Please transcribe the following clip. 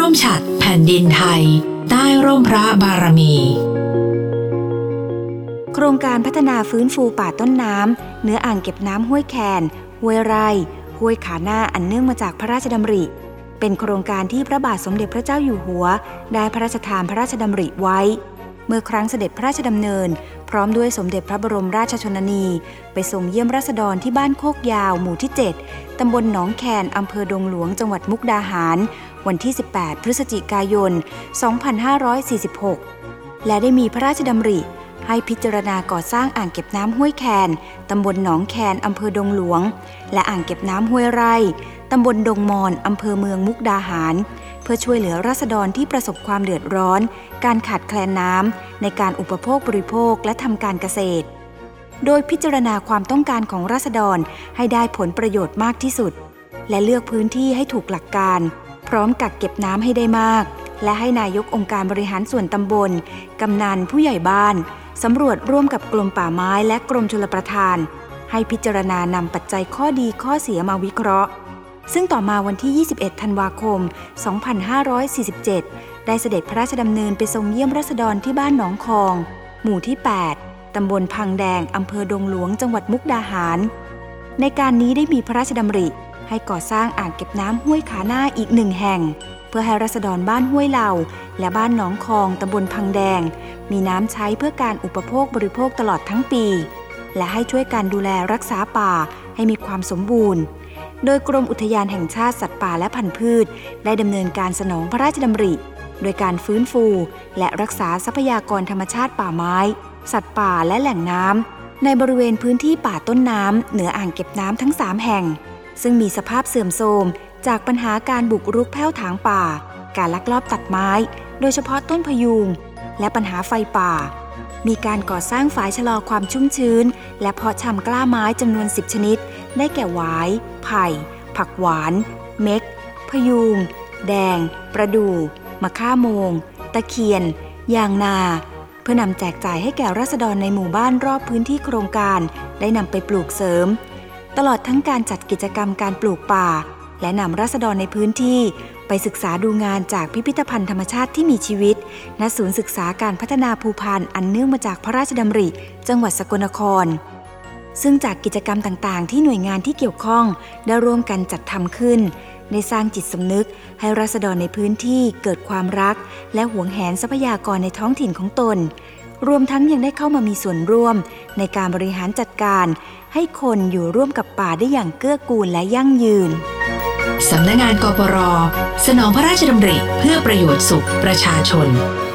มฉัตรแผ่นดินไทยใต้ร่มพระบารมีโครงการพัฒนาฟื้นฟูป่าต้นน้ำเหนืออ่างเก็บน้ำห้วยแคนห้วยไร่ห้วยขาหน้าอันเนื่องมาจากพระราชดำริเป็นโครงการที่พระบาทสมเด็จพระเจ้าอยู่หัวได้พระราชทานพระราชดำริไว้เมื่อครั้งเสด็จพระราชดำเนินพร้อมด้วยสมเด็จพระบรมราชชนนีไปทรงเยี่ยมราษฎรที่บ้านโคกยาวหมู่ที่ 7 ตำบลหนองแคนอำเภอดงหลวงจังหวัดมุกดาหารวันที่ 18 พฤศจิกายน 2546 และได้มีพระราชดำริให้พิจารณาก่อสร้างอ่างเก็บน้ำห้วยแคนตำบลหนองแคนอำเภอดงหลวงและอ่างเก็บน้ำห้วยไร่ตำบลดงมอนอำเภอเมืองมุกดาหารเพื่อช่วยเหลือราษฎรที่ประสบความเดือดร้อนการขาดแคลนน้ำในการอุปโภคบริโภคและทำการเกษตรโดยพิจารณาความต้องการของราษฎรให้ได้ผลประโยชน์มากที่สุดและเลือกพื้นที่ให้ถูกหลักการพร้อมกักเก็บน้ำให้ได้มากและให้นายกองค์การบริหารส่วนตำบลกำนันผู้ใหญ่บ้านสำรวจร่วมกับกรมป่าไม้และกรมชลประทานให้พิจารณานำปัจจัยข้อดีข้อเสียมาวิเคราะห์ซึ่งต่อมาวันที่ 21 ธันวาคม 2547 ได้เสด็จพระราชดำเนินไปทรงเยี่ยมราษฎรที่บ้านหนองคองหมู่ที่ 8 ตำบลพังแดงอำเภอดงหลวงจังหวัดมุกดาหารในการนี้ได้มีพระราชดำริให้ก่อสร้างอ่างเก็บน้ำห้วยขาหน้าอีก1 แห่งเพื่อให้ราษฎรบ้านห้วยเหล่าและบ้านหนองคองตำบลพังแดงมีน้ำใช้เพื่อการอุปโภคบริโภคตลอดทั้งปีและให้ช่วยการดูแลรักษาป่าให้มีความสมบูรณ์โดยกรมอุทยานแห่งชาติสัตว์ป่าและพันธุ์พืชได้ดำเนินการสนองพระราชดำริโดยการฟื้นฟูและรักษาทรัพยากรธรรมชาติป่าไม้สัตว์ป่าและแหล่งน้ำในบริเวณพื้นที่ป่าต้นน้ำเหนืออ่างเก็บน้ำทั้ง3 แห่งซึ่งมีสภาพเสื่อมโทรมจากปัญหาการบุกรุกแพ่วถางป่าการลักลอบตัดไม้โดยเฉพาะต้นพยุงและปัญหาไฟป่ามีการก่อสร้างฝายชะลอความชุ่มชื้นและเพาะชำกล้าไม้จำนวน10 ชนิดได้แก่หวายไผ่ผักหวานเม็กพยุงแดงประดู่มะข่าโมงตะเคียนยางนาเพื่อนำแจกจ่ายให้แก่ราษฎรในหมู่บ้านรอบพื้นที่โครงการได้นำไปปลูกเสริมตลอดทั้งการจัดกิจกรรมการปลูกป่าและนำราษฎรในพื้นที่ไปศึกษาดูงานจากพิพิธภัณฑ์ธรรมชาติที่มีชีวิตณศูนย์ศึกษาการพัฒนาภูพานอันเนื่องมาจากพระราชดำริจังหวัดสกลนครซึ่งจากกิจกรรมต่างๆที่หน่วยงานที่เกี่ยวข้องได้ร่วมกันจัดทำขึ้นได้สร้างจิตสำนึกให้ราษฎรในพื้นที่เกิดความรักและหวงแหนทรัพยากรในท้องถิ่นของตนรวมทั้งยังได้เข้ามามีส่วนร่วมในการบริหารจัดการให้คนอยู่ร่วมกับป่าได้อย่างเกื้อกูลและยั่งยืนสำนักงานกปร.สนองพระราชดำริเพื่อประโยชน์สุขประชาชน